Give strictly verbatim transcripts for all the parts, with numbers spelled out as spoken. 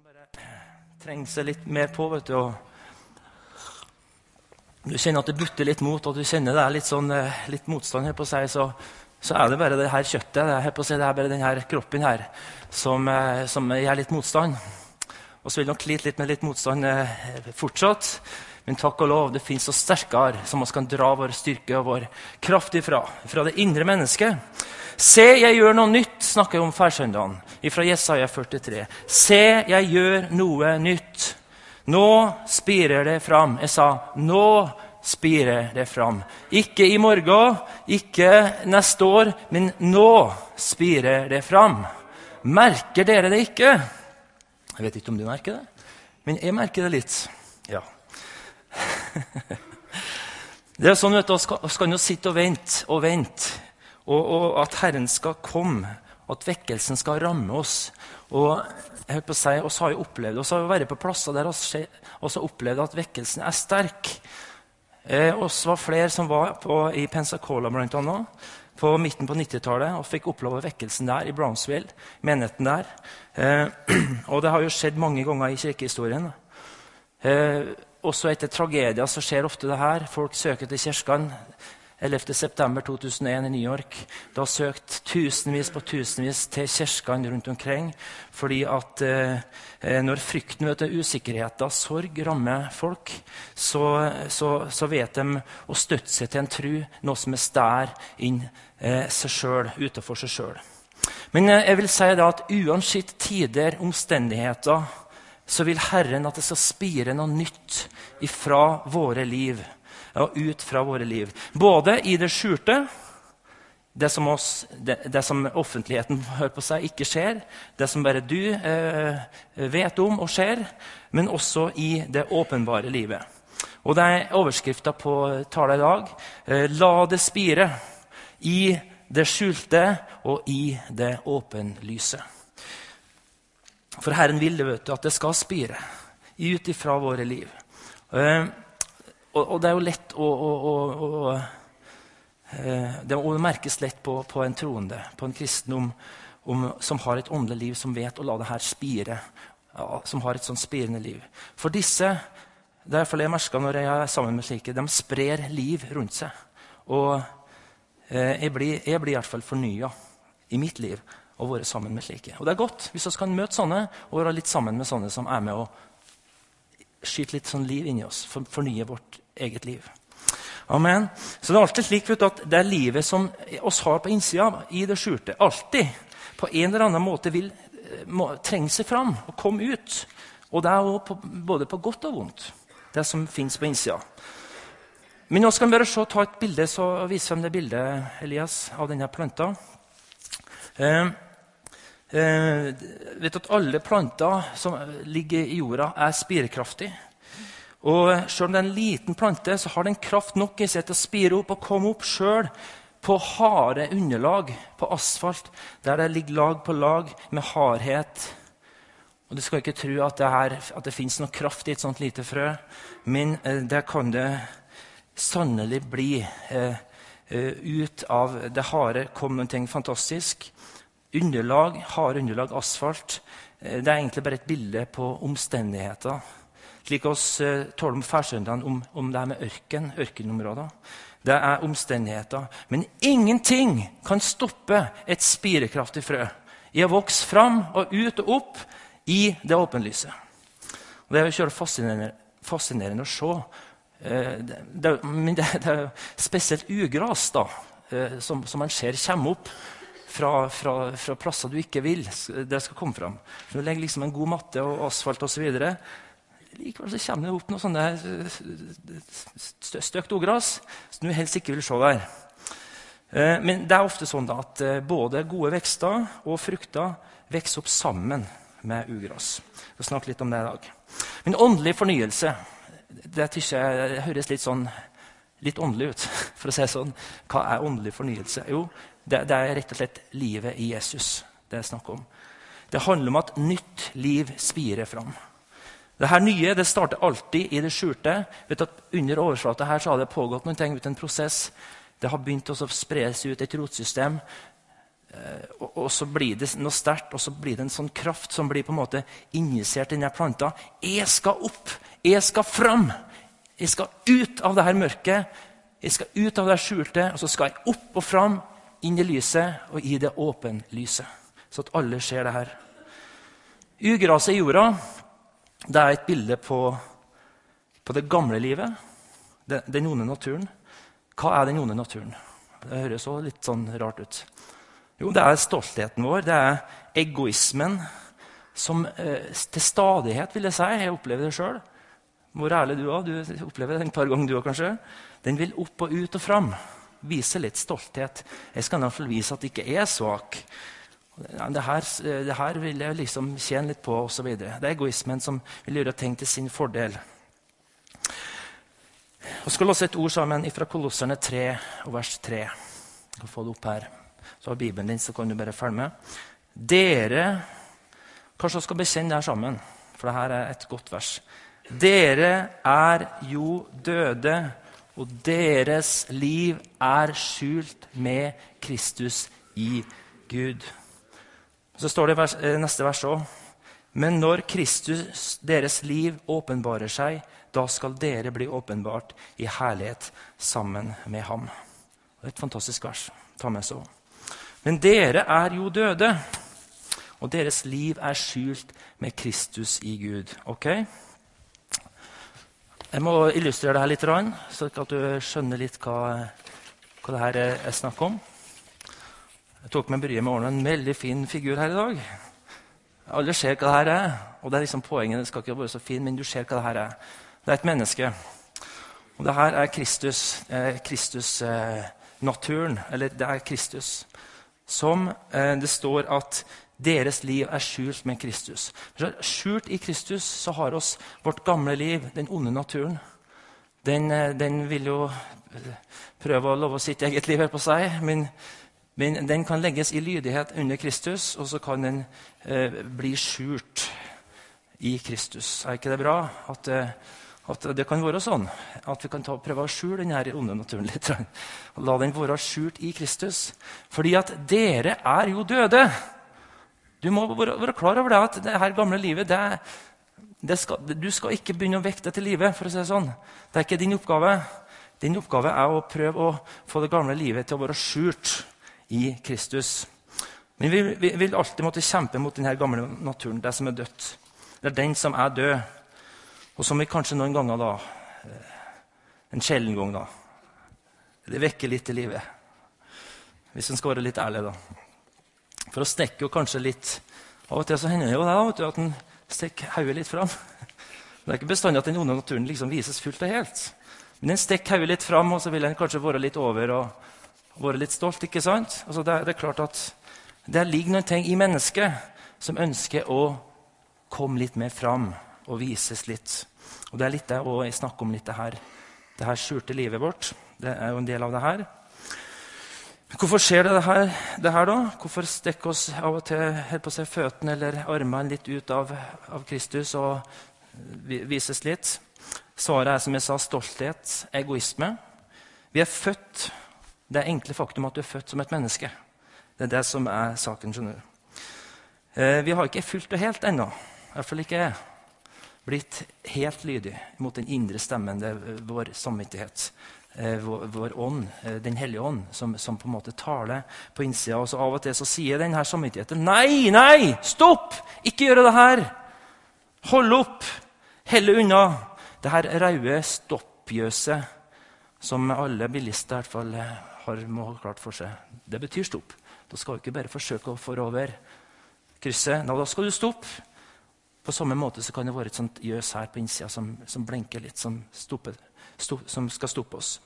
trenger seg litt mer på, vet du, og du kjenner at det butter litt mot, og du kjenner det er litt, sånn, litt motstand her på seg, så, så er det bare det her kjøttet, det er, her på seg, det er bare denne kroppen her, som, som gjør litt motstand. Og så vil nok slite litt med litt motstand eh, fortsatt, men takk og lov, det finnes så sterkere som man kan dra vår styrke og vår kraft ifra, fra det indre mennesket. Se, jeg gjør noe nytt, snakker jeg om færsøndagen, fra Jesaja førtitre. Se, jeg gjør noe nytt. Nå spirer det fram. Jeg sa, nå spirer det fram. Ikke i morgen, ikke neste år, men nå spirer det fram. Merker dere det ikke? Jeg vet ikke om du merker det, men jeg merker det litt. Ja. Det er sånn, vet du, vi skal, skal jo sitte og vente og vente, og, og at Herren skal komme, at vekkelsen skal ramme oss. Og jeg hører på å si, oss har jo opplevd, oss har jo vært på plasser der oss har opplevd at vekkelsen er sterk. Eh, oss var flere som var på, i Pensacola blant annet, på midten på nittitallet, og fikk oppleve vekkelsen der i Brownsville, menigheten der. Eh, og det har jo skjedd mange ganger i kirkehistorien. Eh, også etter tragedier så skjer ofte det her. Folk søker til kirken. ellevte september to tusen og en i New York. Da søkt tusenvis på tusenvis til kirken rundt omkring, fordi at eh, når frykten, vet du, usikkerheten, sorg rammer folk, så, så, så vet de å støtte seg til en tro, noe som er stær inn eh, seg selv, utenfor seg selv. Men eh, jeg vil si da at uansett tider, omstendigheter, så vil Herren at det skal spire noe nytt ifra våre liv, og ut fra våre liv. Både i det skjulte, det som, oss, det, det som offentligheten hører på seg ikke skjer, det som bare du eh, vet om og skjer, men også i det åpenbare livet. Og det er overskriften på talen i dag. Eh, la det spire i det skjulte og i det åpenlyse. For Herren vil det, vet du, at det skal spire ut ifra våre liv. Eh, Og, og det er jo lett å, å, å, å eh, det, og det merkes lett på, på en troende, på en kristen om, om, som har et åndelig liv, som vet å la det her spire, ja, som har et sånn spirende liv. For disse, det er derfor jeg merker når jeg er sammen med slike, de sprer liv rundt seg. Og eh, jeg, blir, jeg blir i hvert fall fornyet i mitt liv å være sammen med slike. Og det er godt hvis vi kan møte sånne, og være litt sammen med sånne som er med å skyte litt sånn liv inn i oss, for, fornye vårt eget liv. Amen. Så det er alltid slik, vet du, at det er livet som oss har på innsida, i det skjulte, alltid på en eller annen måte vil må, trenge seg fram og komme ut. Og det er jo på, både på godt og vondt, det som finnes på innsida. Men nå skal vi bare se, ta et bilde, så viser vi det bildet, Elias, av denne planta. Eh, Eh, vet at alle planter som ligger i jorda er spirekraftige. Og selv om det er en liten plante, så har den kraft nok i seg til å spire opp og komme opp selv på harde underlag, på asfalt, der det ligger lag på lag med hardhet. Og du skal ikke tro at det, her, at det finnes noe kraft i et sånt lite frø, men eh, det kan det sannelig bli. Eh, eh, ut av det harde kom noe fantastisk. Underlag, hard underlag, asfalt, det er egentlig bare et bilde på omstendigheter. Slik oss eh, taler om færsøndagen, om, om det her med ørken, ørkenområder. Det er omstendigheter. Men ingenting kan stoppe et spirekraftig frø i å vokse fram og ut og opp i det åpenlyse. Og det er jo kjørt fascinerende, fascinerende å se. Eh, det, det, men det, det er spesielt ugras da, eh, som, som man ser komme opp Fra, fra, fra plasser du ikke vil det skal komme fram. For du legger liksom en god matte og asfalt og så videre. Likevel så kommer det opp noe sånne støkt ogras som du helst ikke vil se der. Men det er ofte sånn da, at både gode vekster og frukter vekser opp sammen med ugras. Vi skal snakke litt om det i dag. Men åndelig fornyelse, det, jeg, det høres litt sånn litt åndelig ut, for å si sånn. Hva er åndelig fornyelse? Jo, Det, det er rett og slett livet i Jesus det er snakk om. Det handler om at nytt liv spirer fram. Det her nye det starter alltid i det skjulte. Vet at under overflatet her så har det pågått noen ting ut en prosess. Det har begynt å spres ut et rotsystem. og, og så blir det noe sterkt, og så blir det en sånn kraft som blir på en måte injisert i denne planta. Jeg skal opp, jeg skal fram, jeg skal ut av det her mørket, jeg skal ut av det skjulte, og så skal jeg opp og fram, inn i lyset og i det åpne lyset. Så at alle ser det her. Ugraset i jorda, det er et bilde på, på det gamle livet, den, den onde naturen. Hva er den onde naturen? Det høres også litt sånn rart ut. Jo, det er stoltheten vår, det er egoismen, som eh, til stadighet, vil jeg si, jeg opplever det selv. Hvor ærlig du er, du opplever det en par ganger du også kanskje. Den vil opp og ut og fram, vise litt stolthet. Jeg skal i hvert fall vise at det ikke er svak. Det her, det her vil jeg liksom tjene litt på, og så videre. Det er egoismen som vil gjøre ting til sin fordel. Jeg skal låse et ord sammen fra Kolosserne tre og vers tre. Jeg kan få det opp her. Så har Bibelen din, så kan du bare følge med. Dere, kanskje skal bekjenne det her sammen, for det her er et godt vers. Dere er jo døde, og deres liv er skjult med Kristus i Gud. Så står det i vers, neste vers også. Men når Kristus, deres liv, åpenbarer seg, da skal dere bli åpenbart i herlighet sammen med ham. Det er et fantastisk vers. Ta med så. Men dere er jo døde, og deres liv er skjult med Kristus i Gud. Ok? Jeg må illustrere det her litt, så at du skjønner litt hva, hva det her er snakk om. Jeg tok med bryet med årene en veldig fin figur her i dag. Alle ser hva det her er, og det er liksom poenget, det skal ikke være så fin, men du ser hva det her er. Det er et menneske. Og det her er Kristus, eh, Kristus eh, naturen, eller det er Kristus, som eh, det står at deres liv er skjult med Kristus. Så skjult i Kristus så har oss vårt gamle liv, den onde naturen. Den, eh, den vil jo prøve å love sitt eget liv her på seg, men, men den kan legges i lydighet under Kristus, og så kan den eh, bli skjult i Kristus. Er ikke det bra at eh, At det kan være sånn, at vi kan ta, prøve å skjule denne onde naturen litt. Og la den være skjult i Kristus. Fordi at dere er jo døde. Du må være, være klar over det, at det her gamle livet, det, det skal, du skal ikke begynne å vekte til livet, for å si det sånn. Det er ikke din oppgave. Din oppgave er å prøve å få det gamle livet til å være skjult i Kristus. Men vi, vi vil alltid måtte kjempe mot denne gamle naturen, det som er dødt. Det er den som er død. Og som vi kanskje noen ganger da, en sjelden gang da, det vekker litt i livet. Hvis en skal være litt ærlig da. For å stekke jo kanskje litt, av og til så hender det jo det, at en stekker hodet litt fram. Det er ikke bestandig at den onde naturen liksom vises fullt og helt. Men en stekker hodet litt fram, og så vil en kanskje være litt over og være litt stolt, ikke sant? Altså det, er, det er klart at det ligger noen ting i mennesket som ønsker å komme litt mer fram og vises litt. Og det er litt det, og jeg snakker om litt det her. Det her skjulte livet vårt, det er jo en del av det her. Hvorfor skjer det her, det her da? Hvorfor stekker oss av og til helt på seg føttene eller armene litt ut av, av Kristus og vises litt? Svaret er, som jeg sa, stolthet, egoisme. Vi er født, det er enkle faktum at du er født som et menneske. Det er det som er saken, skjønner du. Eh, vi har ikke fullt og helt ennå, i hvert fall ikke jeg, blitt helt lydig mot den indre stemmen, det er vår samvittighet, eh, vår, vår ånd, eh, den hellige ånd, som, som på en måte taler på innsida. Og så av og til så sier denne samvittigheten, nei, nei, stopp, ikke gjøre det her. Hold opp, helle unna. Det her raude stoppjøset, som alle bilister i hvert fall har, må ha klart for seg. Det betyr stopp. Da skal du ikke bare forsøke å få over krysset. Nå, da skal du stoppe. På samme måte så kan det være et sånt jøs her på innsida som, som blenker litt, som, stopper, stopp, som skal stoppe oss.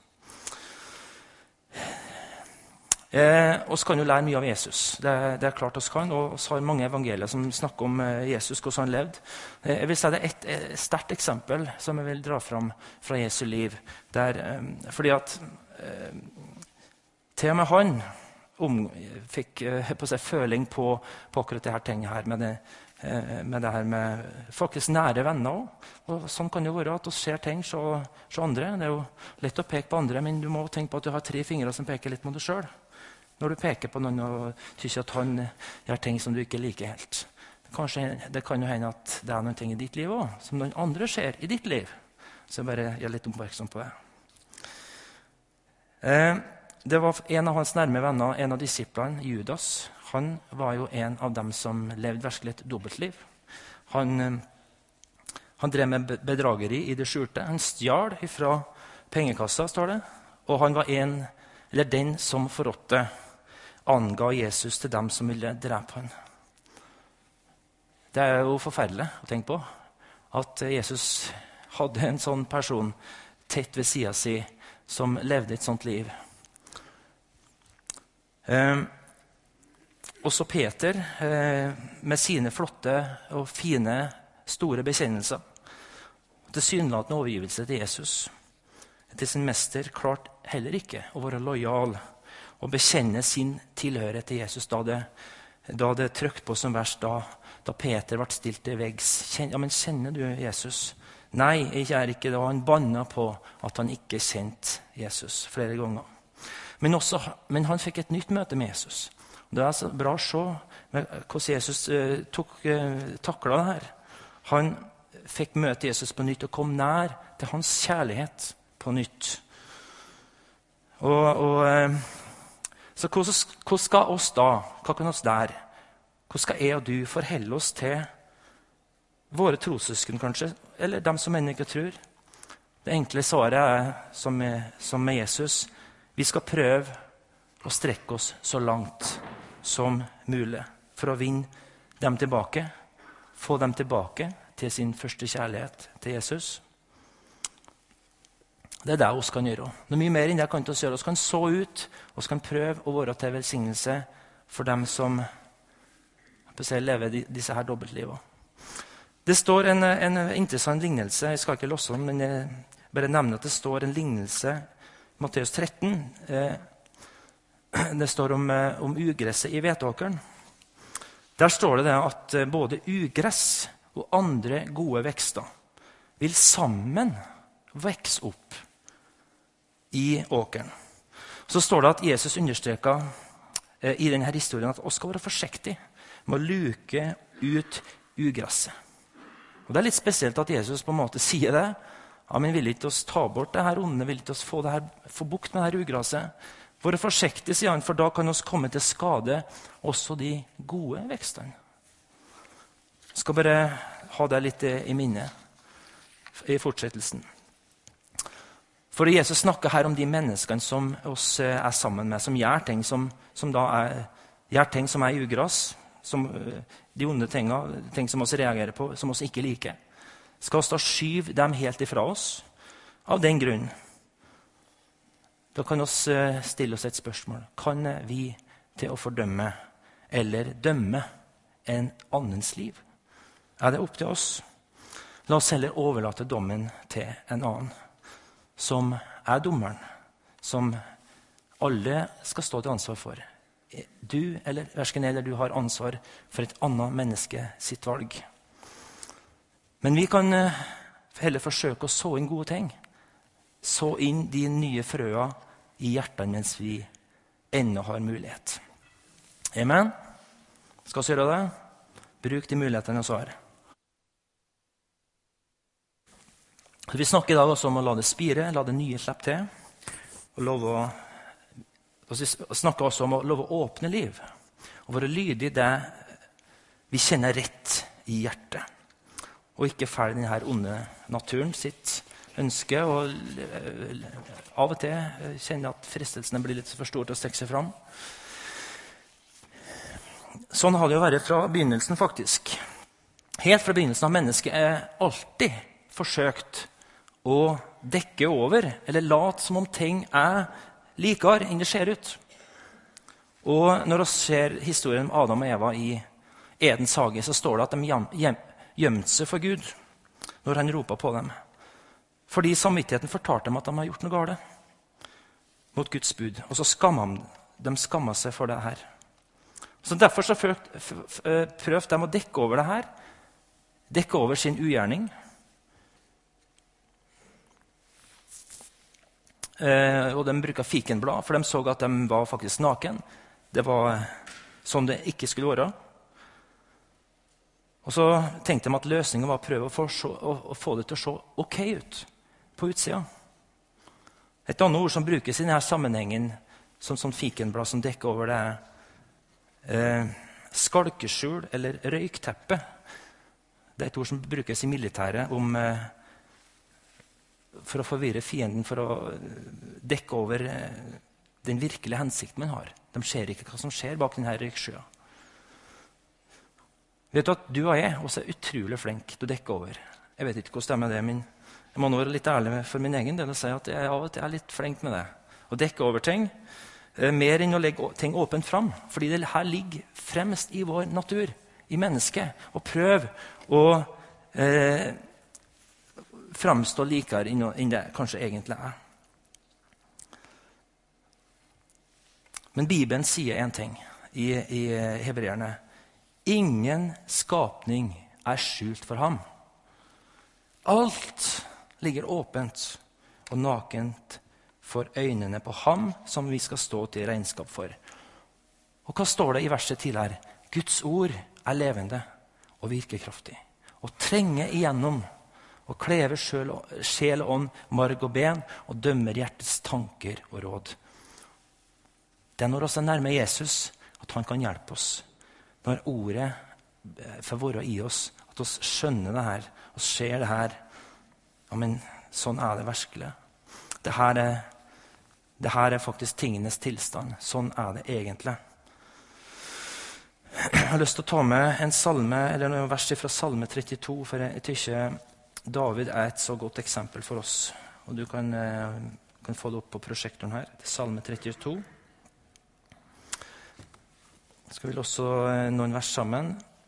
Eh, oss kan jo lære mye av Jesus. Det, det er klart oss kan, og oss har mange evangelier som snakker om eh, Jesus, hvordan han levde. Eh, jeg vil si det er et eh, sterkt eksempel som jeg vil dra fram fra Jesu liv. Der, eh, fordi at eh, til og med han om, fikk eh, på seg føling på, på akkurat det her tinget her, med det, med det her med faktisk nære venner også. Og sånn kan det jo være at vi ser ting så, så andre. Det er jo lett å peke på andre, men du må tenke på at du har tre fingre som peker litt mot deg selv. når du peker på noen og synes at han gjør ting som du ikke liker helt. Kanskje det kan jo hende at det er noen ting i ditt liv også, som noen andre ser i ditt liv. Så jeg bare gjør litt oppmerksom på det. Eh, det var en av hans nærme venner, en av disiplene, Judas. Han var jo en av dem som levde virkelig et dobbeltliv. Han, eh, han drev med bedrageri i det skjulte. Han stjal fra pengekassa, står det. Og han var en, eller den som forrådte, anga Jesus til dem som ville drepe han. Det er jo forferdelig å tenke på at Jesus hadde en sånn person tett ved siden si som levde et sånt liv. Eh, også Peter eh, med sine flotte og fine, store bekjennelser. Tilsynelatende overgivelse til Jesus. Til sin mester klart heller ikke å være lojal og bekjenne sin tilhørighet til Jesus da det, da det trykte på som verst da Da Peter ble stilt til veggs. Ja, men kjenner du Jesus? Nei, jeg gjør ikke det. Han bannet på at han ikke kjente Jesus flere ganger. Men, også, men han fikk et nytt møte med Jesus. Det er så bra å se hvordan Jesus uh, tok, uh, taklet det her. Han fikk møte Jesus på nytt og kom nær til hans kjærlighet på nytt. Og, og, uh, så hvordan, hvordan skal oss da, hva kan oss der? Hvordan skal jeg og du forholde oss til våre trossøsken, kanskje, eller dem som ennå ikke tror? Det enkle svaret er, som med, som med Jesus, vi skal prøve å strekke oss så langt som mulig for å vinne dem tilbake, få dem tilbake til sin første kjærlighet til Jesus. Det er det vi kan gjøre. Noe mye mer enn det kan vi gjøre. Vi kan så ut, og vi kan prøve å være til velsignelse for dem som lever disse her dobbeltlivene. Det står en, en interessant lignelse, jeg skal ikke låse om, men jeg bare nevner at det står en lignelse, Matteus tretten. Eh, det står om, om ugresset i hvetåkeren. Der står det, det at både ugress og andre gode vekster vil sammen vokse opp i åkeren. Så står det at Jesus understreker eh, i denne historien at vi skal være forsiktige med å luke ut ugresset. Og det er litt spesielt at Jesus på en måte sier det. Ja, men vil ikke oss ta bort det her onde, vil ikke oss få, det her, få bukt med det her ugresset? Våre forsiktige, sier han, for da kan oss komme til skade også de gode vekstene. Jeg skal bare ha det litt i minnet i fortsettelsen. For Jesus snakker her om de menneskene som oss er sammen med, som gjør ting som, som, da er, gjør ting som er ugras, som de onde tingene, ting som vi reagerer på, som vi ikke liker. Skal vi da skyve dem helt ifra oss? Av den grunn. Da kan vi stille oss et spørsmål. Kan vi til å fordømme eller dømme en annens liv? Er det opp til oss? La oss heller overlate dommen til en annen, som er dommeren, som alle skal stå til ansvar for. Du eller versken eller du har ansvar for et annet menneske sitt valg. Men vi kan heller forsøke å så inn gode ting. Så inn de nye frøa i hjertene mens vi ennå har mulighet. Amen. Skal vi gjøre det? Bruk de mulighetene vi har. Vi snakker i dag også om å la det spire, la det nye slippe til, og love å Vi snakker også om å love å åpne liv, og være lydig det vi kjenner rett i hjertet, og ikke følge denne onde naturen sitt ønske, og av og til kjenne at fristelsene blir litt for store til å strekke seg fram. Sånn har det jo vært fra begynnelsen faktisk. Helt fra begynnelsen av mennesket er alltid forsøkt å dekke over, eller late som om ting er likere enn det ser ut. Og når vi ser historien om Adam og Eva i Edens hage, så står det at de gjem, gjem, gjemte seg for Gud når han ropet på dem. Fordi samvittigheten fortalte dem at de har gjort noe galt mot Guds bud. Og så skammet de, de skammet seg for det her. Så derfor så prøvde de å dekke over det her, dekke over sin ugjerning. Eh, og de bruker fikenblad, for de så at de var faktisk naken. det var sånn det ikke skulle være. Og så tenkte de at løsningen var å prøve å få, å, å få det til å se ok ut på utsida. Et annet ord som brukes i denne sammenhengen, som, som fikenblad som dekker over det, er eh, skalkeskjul eller røykteppe. Det er et ord som brukes i militæret om, eh, for å forvirre fienden, for å dekke over eh, den virkelige hensikten man har. De ser ikke hva som skjer bak denne røykskya. Vet du at du og jeg også er utrolig flink til å dekke over? Jeg vet ikke hvordan det er med det, men jeg må nå være litt ærlig for min egen del og si at jeg av og til er litt flink med det. Å dekke over ting, eh, mer enn å legge ting åpent fram. Fordi det her ligger fremst i vår natur, i mennesket. Og prøv å eh, framstå likere enn det kanskje egentlig er. Men Bibelen sier en ting i, i Hebreerne. Ingen skapning er skjult for ham. Alt ligger åpent og nakent for øynene på ham som vi skal stå til regnskap for. Og hva står det i verset tidligere? Guds ord er levende og virkekraftig, og trenger igjennom, og klever sjel og ånd, marg og ben, og dømmer hjertets tanker og råd. Det er når vi er nærme Jesus at han kan hjelpe oss. Når ordet får være i oss, at vi skjønner det her, og ser det her. Ja, men sånn er det virkelig. Det her er, det her er faktisk tingenes tilstand. Sånn er det egentlig. Jeg har lyst til å ta med en salme, eller noen vers fra salme trettito, for jeg tykker David er et så godt eksempel for oss. Og du kan, kan få det opp på prosjektoren her. Det er salme trettito. Skal vi også noen vers sammen.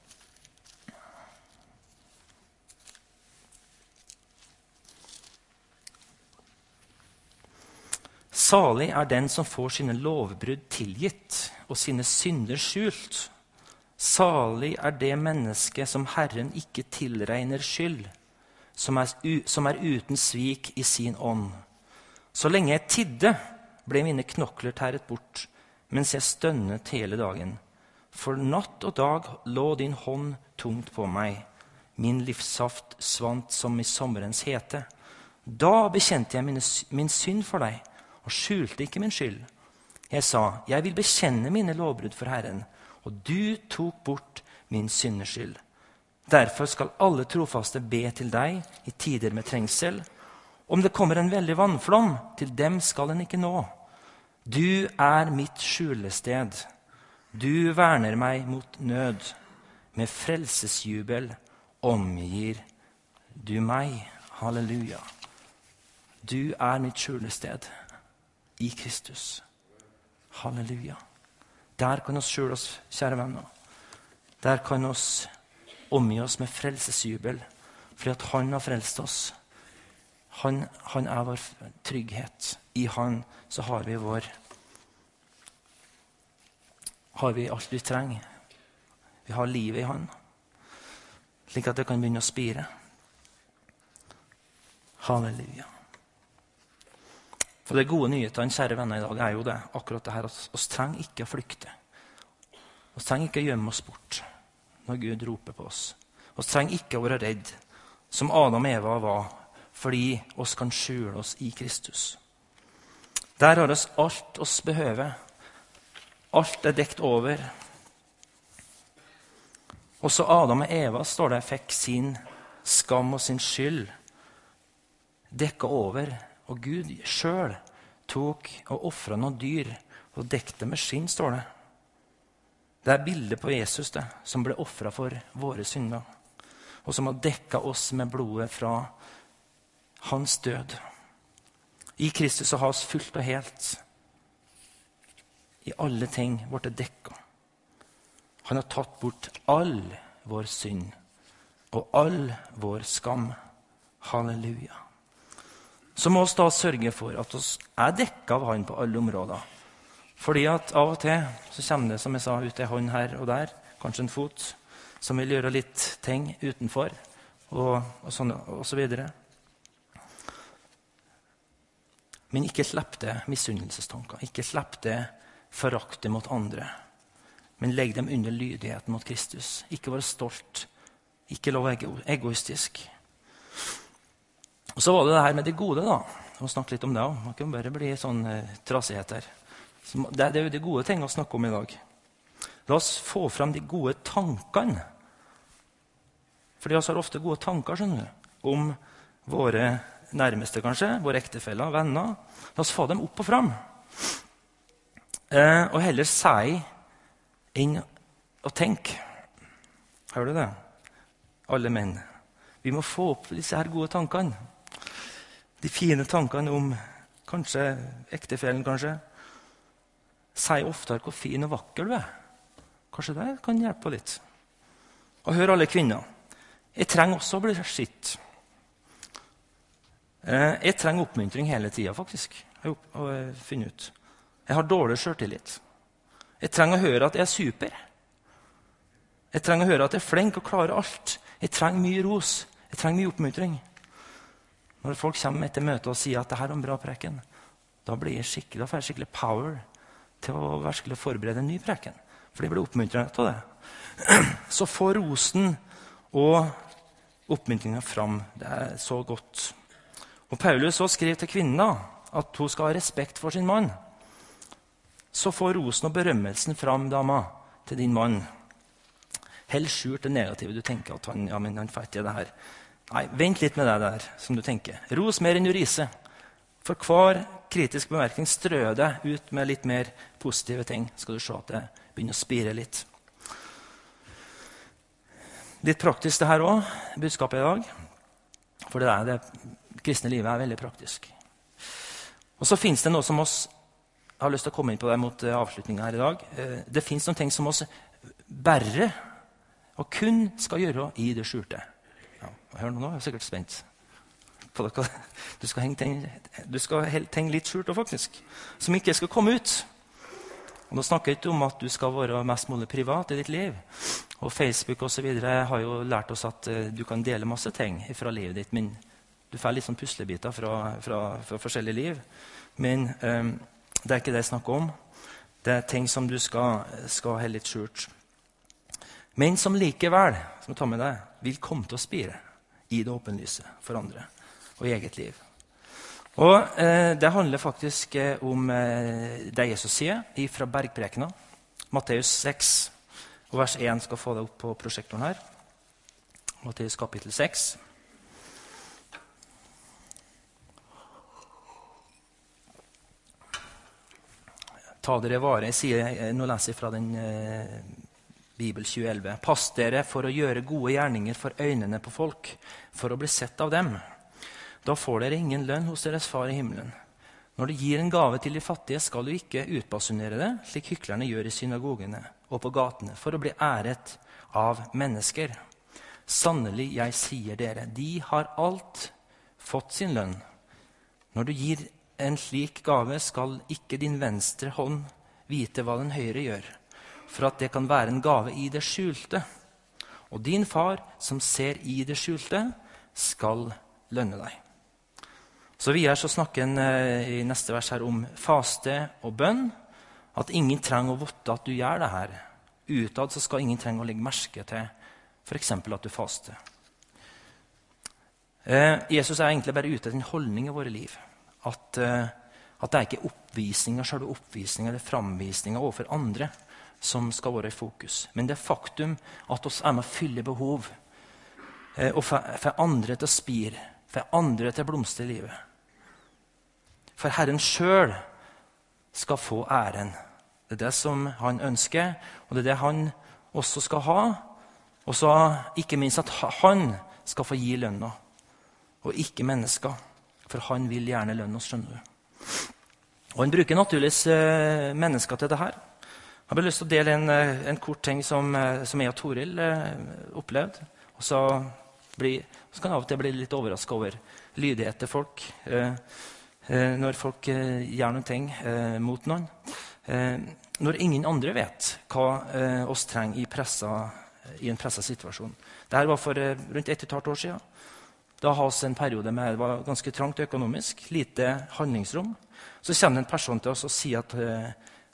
Salig er den som får sine lovbrudd tilgitt og sine synder skjult. Salig er det menneske som Herren ikke tilregner skyld, som er, som er uten svik i sin ånd. Så lenge jeg tidde, ble mine knokler tæret bort, mens jeg stønnet hele dagen. For natt og dag lå din hånd tungt på meg. Min livssaft svant som i sommerens hete. Da bekjente jeg min, min synd for deg, og skjulte ikke min skyld. Jeg sa, jeg vil bekjenne mine lovbrudd for Herren, og du tok bort min syndeskyld. Derfor skal alle trofaste be til deg i tider med trengsel. Om det kommer en veldig vannflom, til dem skal den ikke nå. Du er mitt skjulested. Du verner meg mot nød. Med frelsesjubel omgir du meg. Halleluja. Du er mitt skjulested i Kristus. Halleluja. Der kan vi skjule oss, kjære venner. Der kan vi omgi oss med frelsesjubel, fordi at han har frelst oss. Han, han er vår trygghet. I han så har vi vår har vi alt vi trenger. Vi har livet i han, slik at det kan begynne å spire. Halleluja. For det gode nyhetene, kjære venner, i dag er jo det, akkurat det her, at oss trenger ikke å flykte. Oss trenger ikke å gjemme oss bort når Gud roper på oss. Oss trenger ikke å være redd, som Adam og Eva var, fordi oss kan skjule oss i Kristus. Der har oss alt oss behøver. Alt er dekt over. Også Adam og Eva, står det, fikk sin skam og sin skyld dekket over. Og Gud selv tok og offret noen dyr og dekte med skinn, står det. Det er bildet på Jesus, det, som ble offret for våre synder, og som har dekket oss med blodet fra hans død. I Kristus har oss fullt og helt i alle ting vårt er dekket. Han har tatt bort all vår synd og all vår skam. Halleluja. Så må vi da sørge for at vi er dekket av han på alle områder. Fordi at av og til så kommer det, som jeg sa, ut en hånd her og der, kanskje en fot, som vil gjøre litt ting utenfor, og, og, sånn, og så videre. Men ikke slipp det misunnelsestanker. Ikke slipp det forakte mot andre. Men legg dem under lydigheten mot Kristus. Ikke være stolt. Ikke lov ego, egoistisk. Og så var det det her med det gode, da. Og snakke litt om det også. Man kan bare bli sånn eh, trasighet her. Så det, det er jo de gode ting å snakke om i dag. La oss få frem de gode tankene. For de har ofte gode tanker, skjønner du, om våre nærmeste kanskje, våre ektefeller, venner. La oss få dem opp og frem. Eh, og heller si inn og tenk. Hører du det? Alle menn. Vi må få opp disse her gode tankene. De fine tankene om kanskje ektefellen, kanskje. Si oftere hvor fin og vakker du er. Kanskje det kan hjelpe litt. Og hør alle kvinner. Jeg trenger også å bli skitt. Eh, jeg trenger oppmuntring hele tiden, faktisk. Jeg har funnet ut. Jeg har dårlig selvtillit. Jeg trenger å høre at jeg er super. Jeg trenger å høre at jeg er flink og klarer alt. Jeg trenger mye ros. Jeg trenger mye oppmuntring. Når folk kommer etter møtet og sier at det her er en bra preken, da blir jeg skikkelig, da får jeg skikkelig power til å virkelig forberede en ny preken. For de blir oppmuntret av det. Så få rosen og oppmuntringen fram. Det er så godt. Og Paulus også skrev til kvinnen at hun skal ha respekt for sin mann. Så få rosen og berømmelsen fram, dama, til din mann. Helt skjult det negative du tenker at han, ja, men han får ikke det her. Nei, vent litt med det der som du tenker. Ros mer enn du riser. For hver kritisk bemerkning strø deg ut med litt mer positive ting. Skal du se at det begynner å spire litt. Litt praktisk det her også, budskapet i dag. For det, er, det kristne livet er veldig praktisk. Og så finnes det noe som oss, jeg har lyst til å komme inn på det mot avslutningen her i dag. Det finnes noen ting som oss bare og kun skal gjøre i det skjulte. Ja, hør nå, jeg er sikkert spent på dere. Du skal henge ting, du skal henge litt skjult faktisk, som ikke skal komme ut. Og nå snakker jeg ikke om at du skal være mest mulig privat i ditt liv. Og Facebook og så videre har jo lært oss at uh, du kan dele masse ting fra livet ditt, men du får litt sånn puslebiter fra, fra, fra forskjellige liv. Men um, det er ikke det jeg snakker om. Det er ting som du skal, skal ha litt skjult. Men som likevel, som jeg tar med deg, vil komme til å spire i det åpenlyse for andre og i eget liv. Og eh, det handler faktisk eh, om eh, det Jesus sier fra Bergprekena, Matteus seks, og vers én skal få det opp på prosjektoren her. Matteus kapittel seks. Ta dere vare, jeg sier, nå leser jeg fra den eh, Bibel tjue elleve. Pass dere for å gjøre gode gjerninger for øynene på folk, for å bli sett av dem. Da får dere ingen lønn hos deres far i himmelen. Når du gir en gave til de fattige, skal du ikke utbasunere det, slik hyklerne gjør i synagogene og på gatene, for å bli æret av mennesker. Sannelig, jeg sier dere, de har alt fått sin lønn. Når du gir en slik gave, skal ikke din venstre hånd vite hva den høyre gjør, for at det kan være en gave i det skjulte. Og din far, som ser i det skjulte, skal lønne deg. Så videre så snakker han eh, i neste vers her om faste og bønn, at ingen trenger å vite at du gjør det her. Utad så skal ingen trenge å legge merke til for eksempel at du faster. Eh, Jesus er egentlig bare ute etter en holdning i våre liv. At, eh, at det er ikke oppvisninger, selve oppvisninger eller framvisninger overfor andre som skal være i fokus. Men det er faktum at oss er med å fylle behov eh, og få andre til å spire, få andre til å blomstre i livet. For Herren selv skal få æren. Det er det som han ønsker, og det er det han også skal ha. Og så ikke minst at han skal få gi lønna, og ikke mennesker. For han vil gjerne lønne oss, skjønner du. Og han bruker naturligvis eh, mennesker til det her. Jeg har bare lyst til å dele en, en kort ting som, som jeg og Toril eh, opplevde. Og så, bli, så kan jeg av og til bli litt overrasket over lydighet til folk. Eh, eh, når folk eh, gjør noen ting eh, mot noen. Eh, når ingen andre vet hva eh, oss trenger i, pressa, i en presset situasjon. Dette var for eh, rundt ett og et halvt år siden. Da har vi en periode med det var ganske trangt økonomisk, lite handlingsrom. Så kommer en person til oss og sier at,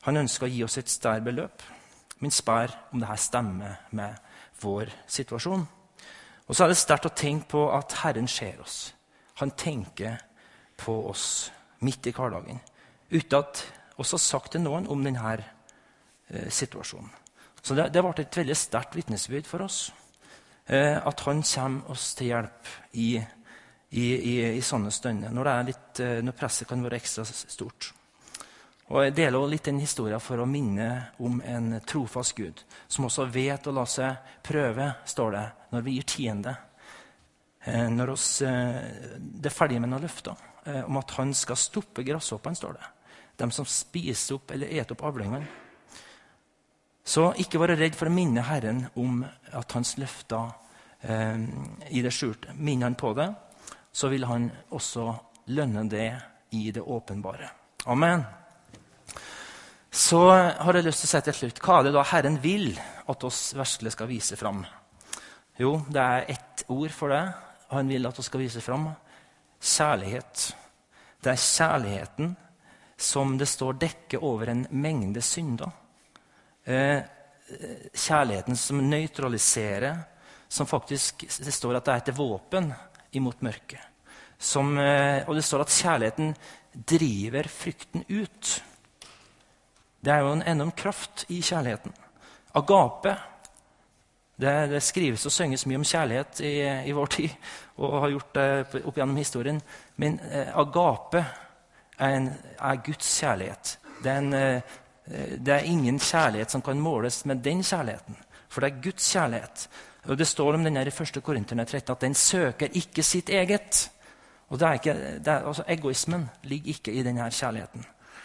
Han ønsker å gi oss et større beløp, men spør om det her stemmer med vår situasjon. Og så er det sterkt å tenke på at Herren ser oss. Han tenker på oss midt i hverdagen, uten at oss har sagt til noen om denne eh, situasjonen. Så det, det ble et veldig sterkt vitnesbyrd for oss, eh, at han kommer oss til hjelp i, i, i, i sånne stunder, når, det er litt, eh, når presset kan være ekstra stort. Og jeg deler også litt en historie for å minne om en trofast Gud, som også vet å la seg prøve, står det, når vi gir tiende. Eh, når oss, eh, det er ferdig med noen løfter, eh, om at han skal stoppe grasshoppene, står det. De som spiser opp eller eter opp avlingene. Så ikke være redd for å minne Herren om at hans løfter eh, i det skjulte. Minne han på det, så vil han også lønne det i det åpenbare. Amen. Så har jeg lyst til å si til slutt, hva er det da Herren vil at oss virkelig skal vise fram? Jo, det er ett ord for det. Han vil at oss skal vise fram kjærlighet. Det er kjærligheten som det står dekke over en mengde synder. Eh, kjærligheten som nøytraliserer, som faktisk, det står at det er et våpen imot mørket. Som, eh, og det står at kjærligheten driver frykten ut. Det er jo en enorm kraft i kjærligheten. Agape, det, det skrives og synges mye om kjærlighet i, i vår tid, og har gjort det opp gjennom historien. Men eh, agape er, en, er Guds kjærlighet. Det er, en, eh, det er ingen kjærlighet som kan måles med den kjærligheten, for det er Guds kjærlighet. Og det står om den her i første Korinterne tretten, at den søker ikke sitt eget. Og det er ikke, det er, altså egoismen ligger ikke i denne kjærligheten.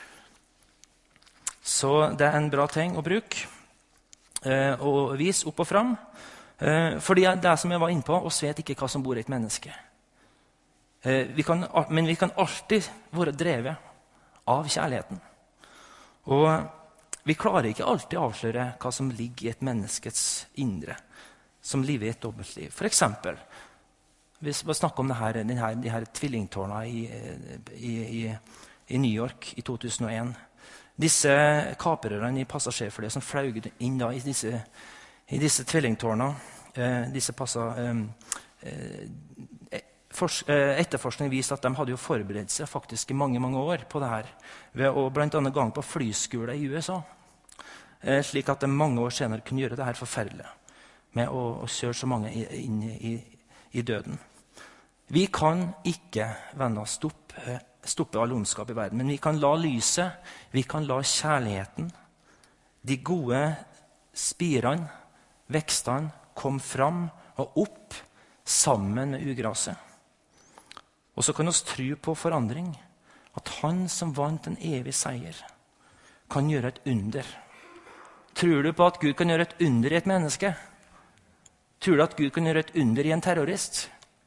Så det er en bra ting å bruke eh, og vise opp og fram. Eh, fordi det som jeg var inne på, oss vet ikke hva som bor i et menneske. Eh, vi kan, men vi kan alltid være drevet av kjærligheten. Og vi klarer ikke alltid å avsløre hva som ligger i et menneskets indre, som lever i et dobbeltliv. For eksempel, hvis vi snakker om det her, den her, de her tvillingtårna i, i, i, i New York i to tusen og en. Disse kaprerne i passasjerflyet som fløy inn da, i disse, i disse tvillingtårna, eh, disse passa, eh, eh, fors, eh, etterforskning viste at de hadde jo forberedt seg faktisk i mange, mange år på det her, ved å blant annet gang på flyskole i U S A, eh, slik at de mange år senere kunne gjøre det her forferdelige, med å, å kjøre så mange inn i, i, i døden. Vi kan ikke, venner, stoppe stoppe all ondskap i verden. Men vi kan la lyset, vi kan la kjærligheten, de gode spirene, vekstene, komme fram og opp sammen med ugraset. Og så kan vi tro på forandring, at han som vant en evig seier, kan gjøre et under. Tror du på at Gud kan gjøre et under i et menneske? Tror du at Gud kan gjøre et under i en terrorist?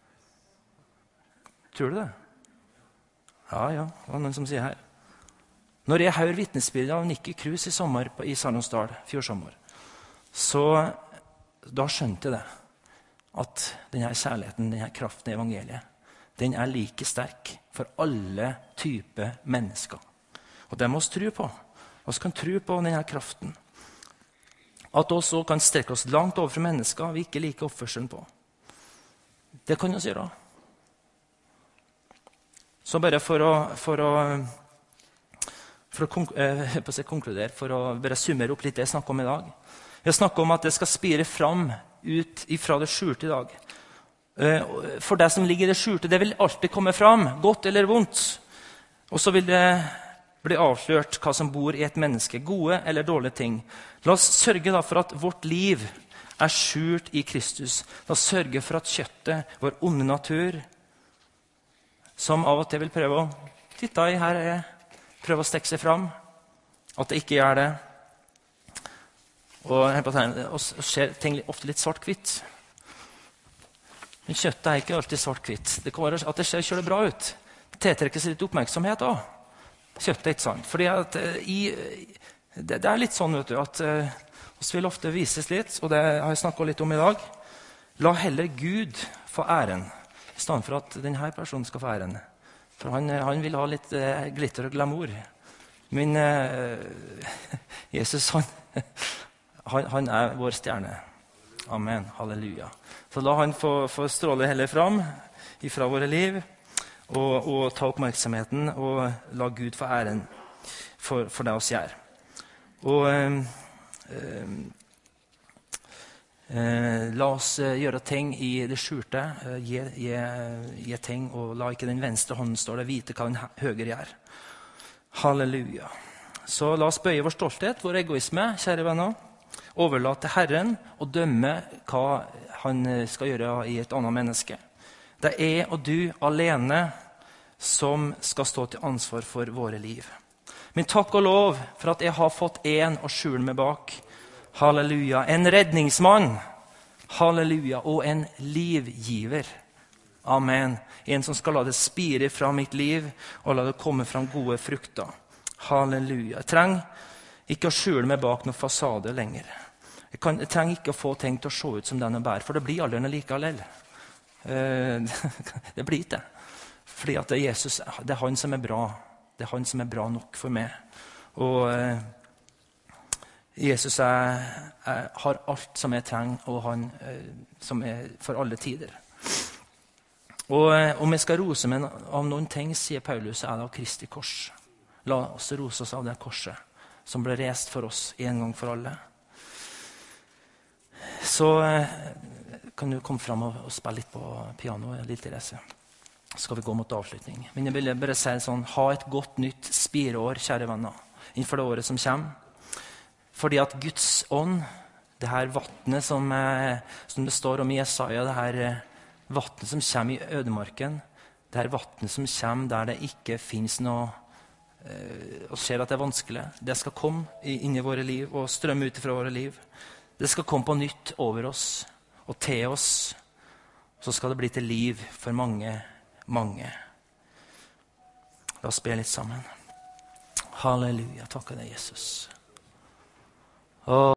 Tror du det? Ja, ja, det var noen som sier her. Når jeg hører vitnesbyrdet av Nicky Cruz i sommer i Sarnonsdal, fjord sommer, så da skjønte jeg det, at denne kjærligheten, denne kraften i evangeliet, den er like sterk for alle typer mennesker. Og det må vi tro på. Vi kan tro på denne kraften. At vi også kan strekke oss langt over for mennesker vi ikke liker oppførselen på. Det kan vi gjøre. Så bare for å, for å, for å eh, konkludere, for å bare summere opp litt det jeg snakker om i dag. Jeg snakker om at det skal spire fram ut fra det skjulte i dag. Eh, for det som ligger i det skjulte, det vil alltid komme fram, godt eller vondt. Og så vil det bli avslørt hva som bor i et menneske, gode eller dårlige ting. La oss sørge da for at vårt liv er skjult i Kristus. La oss sørge for at kjøttet, vår onde natur, som av og til vil prøve å titte i her, prøve å stekke seg fram, at det ikke gjør det. Og her på tegnet, og ser ting ofte litt svart-hvitt. Men kjøttet er ikke alltid svart-hvitt. Det kan være at det ser kjøler bra ut. Det tiltrekker seg litt oppmerksomhet også. Kjøttet er ikke sant. Fordi at i, det, det er litt sånn, vet du, at uh, oss vil ofte vises litt, og det har jeg snakket litt om i dag. La heller Gud få æren, i stedet for at denne personen skal få æren. For han, han vil ha litt eh, glitter og glamour. Men eh, Jesus, han, han, han er vår stjerne. Amen, halleluja. Så la han få, få stråle heller fram ifra våre liv, og, og ta oppmerksomheten, og la Gud få æren for, for det oss gjør. Og eh, eh, Eh, la oss eh, gjøre ting i det skjulte, eh, gi, gi, gi ting, og la ikke den venstre hånden stå der, vite hva den høyre gjør. Halleluja. Så la oss bøye vår stolthet, vår egoisme, kjære venner. Overlate til Herren og dømme hva han skal gjøre i et annet menneske. Det er og du alene som skal stå til ansvar for våre liv. Men takk og lov for at jeg har fått en å skjule meg bak. Halleluja. En redningsmann. Halleluja. Og en livgiver. Amen. En som skal la det spire fra mitt liv, og la det komme fram gode frukter. Halleluja. Jeg trenger ikke å skjule meg bak noen fasade lenger. Jeg, kan, jeg trenger ikke å få ting til å se ut som den er bær, for det blir aldri noe likevel. Eh, det blir ikke det. Fordi at det er Jesus, det er han som er bra. Det er han som er bra nok for meg. Og eh, Jesus er, er, har alt som jeg trenger, og han eh, som er for alle tider. Og eh, om jeg skal rose meg av noen ting, sier Paulus, er det av Kristi kors. La oss rose oss av det korset, som ble reist for oss en gang for alle. Så eh, kan du komme frem og, og spille litt på piano, litt i reise. Så skal vi gå mot avslutning. Men jeg vil bare si sånn, ha et godt nytt spireår, kjære venner, innenfor det året som kommer. Fordi at Guds ånd, det her vattnet som, eh, som det står om i Jesaja, det her eh, vattnet som kommer i ødemarken, det her vattnet som kommer der det ikke finnes noe, eh, og ser at det er vanskelig, det skal komme inn i våre liv og strømme ut fra våre liv. Det skal komme på nytt over oss og til oss, så skal det bli til liv for mange, mange. La oss be litt sammen. Halleluja, takk deg, Jesus. Oh.